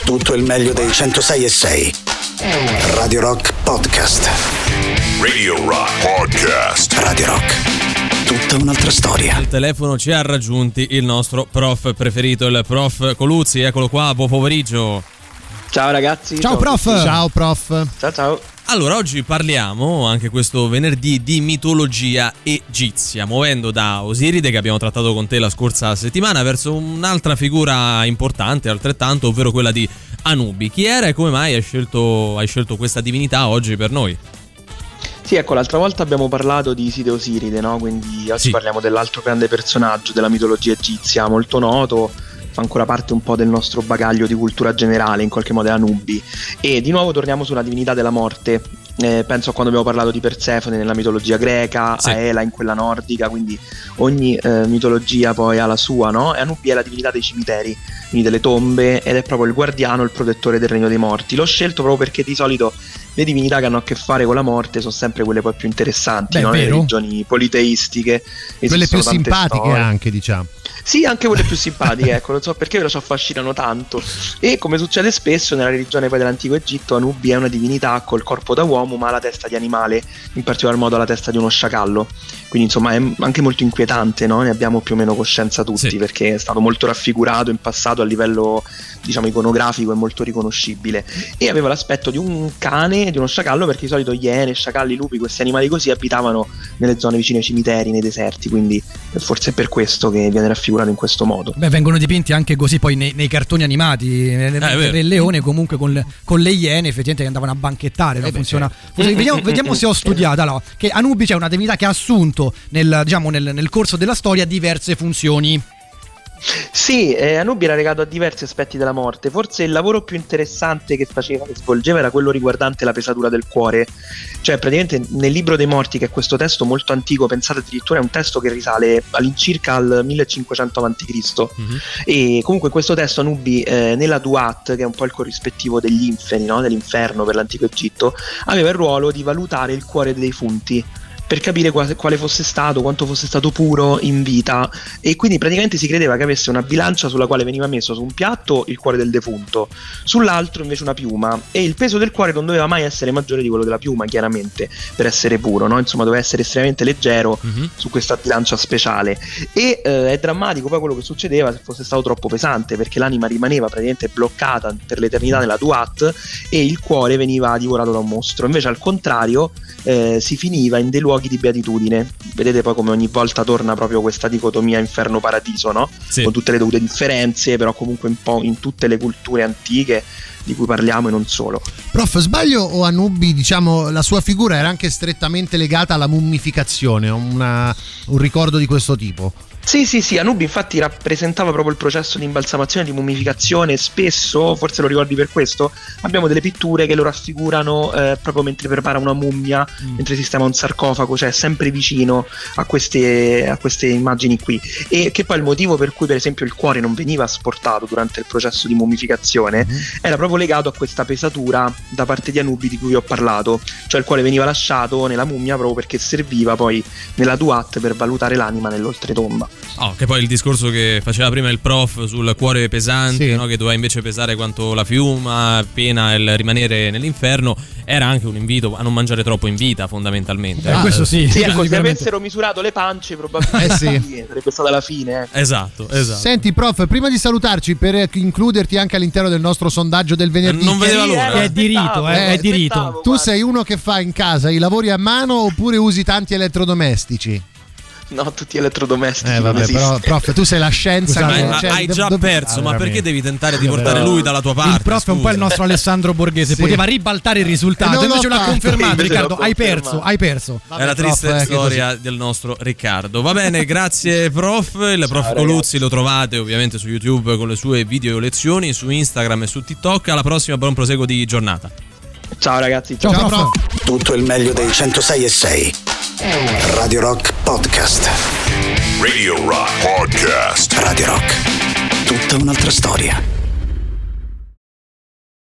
Tutto il meglio dei 106.6. Radio Rock Podcast. Radio Rock Podcast. Radio Rock. Tutta un'altra storia. Al telefono ci ha raggiunti il nostro prof preferito, il prof Coluzzi. Eccolo qua, buon pomeriggio. Ciao ragazzi. Ciao prof. Ciao prof. Ciao. Allora, oggi parliamo, anche questo venerdì, di mitologia egizia, muovendo da Osiride, che abbiamo trattato con te la scorsa settimana, verso un'altra figura importante, altrettanto, ovvero quella di Anubi. Chi era e come mai hai scelto questa divinità oggi per noi? Sì, ecco, l'altra volta abbiamo parlato di Iside e Osiride, no? Quindi oggi parliamo dell'altro grande personaggio della mitologia egizia, molto noto, fa ancora parte un po' del nostro bagaglio di cultura generale, in qualche modo è Anubi. E di nuovo torniamo sulla divinità della morte. Penso a quando abbiamo parlato di Persefone nella mitologia greca, a Hela in quella nordica, quindi ogni mitologia poi ha la sua, no? E Anubi è la divinità dei cimiteri, quindi delle tombe, ed è proprio il guardiano, il protettore del regno dei morti. L'ho scelto proprio perché di solito le divinità che hanno a che fare con la morte sono sempre quelle poi più interessanti, no? Le religioni politeistiche, quelle più simpatiche storie. Anche, diciamo. Sì, anche quelle più simpatiche, ecco, non so perché però ci affascinano tanto. E come succede spesso nella religione poi dell'antico Egitto, Anubi è una divinità col corpo da uomo ma ha la testa di animale, in particolar modo la testa di uno sciacallo. Quindi insomma è anche molto inquietante, no? Ne abbiamo più o meno coscienza tutti, perché è stato molto raffigurato in passato a livello, diciamo, iconografico e molto riconoscibile. E aveva l'aspetto di un cane, di uno sciacallo, perché di solito iene, sciacalli, lupi, questi animali così abitavano nelle zone vicine ai cimiteri, nei deserti, quindi forse è per questo che viene raffigurato in questo modo. Vengono dipinti anche così poi nei cartoni animati, nel leone comunque con le iene effettivamente che andavano a banchettare, no? Funziona. Vediamo se ho studiato. Allora, che Anubi c'è una divinità che ha assunto nel corso della storia diverse funzioni. Sì, Anubi era legato a diversi aspetti della morte. Forse il lavoro più interessante che svolgeva era quello riguardante la pesatura del cuore. Cioè praticamente nel libro dei morti, che è questo testo molto antico, pensate addirittura è un testo che risale all'incirca al 1500 a.C. E comunque in questo testo Anubi nella Duat, che è un po' il corrispettivo degli inferi, no? Dell'inferno per l'antico Egitto, aveva il ruolo di valutare il cuore dei defunti, per capire quale fosse stato, quanto fosse stato puro in vita. E quindi praticamente si credeva che avesse una bilancia sulla quale veniva messo su un piatto il cuore del defunto, sull'altro invece una piuma, e il peso del cuore non doveva mai essere maggiore di quello della piuma, chiaramente, per essere puro, no? Insomma doveva essere estremamente leggero su questa bilancia speciale. E è drammatico poi quello che succedeva se fosse stato troppo pesante, perché l'anima rimaneva praticamente bloccata per l'eternità nella Duat e il cuore veniva divorato da un mostro. Invece al contrario si finiva in dei luoghi di beatitudine. Vedete poi come ogni volta torna proprio questa dicotomia inferno-paradiso, no? Sì. Con tutte le dovute differenze, però comunque un po' in tutte le culture antiche di cui parliamo e non solo. Prof, sbaglio o Anubi, diciamo, la sua figura era anche strettamente legata alla mummificazione, un ricordo di questo tipo? Sì, Anubi infatti rappresentava proprio il processo di imbalsamazione, di mummificazione. Spesso, forse lo ricordi per questo, abbiamo delle pitture che lo raffigurano proprio mentre prepara una mummia, mentre sistema un sarcofago, cioè sempre vicino a queste immagini qui. E che poi il motivo per cui per esempio il cuore non veniva asportato durante il processo di mummificazione era proprio legato a questa pesatura da parte di Anubi di cui vi ho parlato. Cioè il cuore veniva lasciato nella mummia proprio perché serviva poi nella Duat per valutare l'anima nell'oltretomba. Che poi il discorso che faceva prima il prof sul cuore pesante, no? Che doveva invece pesare quanto la piuma, pena il rimanere nell'inferno, era anche un invito a non mangiare troppo in vita, fondamentalmente. Questo sì. Ecco, se avessero misurato le pance probabilmente sarebbe stata la fine. Esatto. Senti prof, prima di salutarci, per includerti anche all'interno del nostro sondaggio del venerdì, non vedeva l'ora. È diritto, è diritto. Tu sei uno che fa in casa i lavori a mano oppure usi tanti elettrodomestici? No, tutti elettrodomestici. Vabbè, però prof, tu sei la scienza. Hai già perso, ma perché devi tentare di portare lui dalla tua parte? Il prof è un po' il nostro Alessandro Borghese, poteva ribaltare il risultato, invece l'ha confermato. Riccardo, hai perso. Vabbè, è la triste storia del nostro Riccardo. Va bene, grazie prof. Il prof Coluzzi lo trovate ovviamente su YouTube con le sue video lezioni, su Instagram e su TikTok. Alla prossima, buon proseguo di giornata. Ciao ragazzi. Ciao prof. Tutto il meglio dei 106.6. Radio Rock Podcast. Radio Rock Podcast. Radio Rock. Tutta un'altra storia.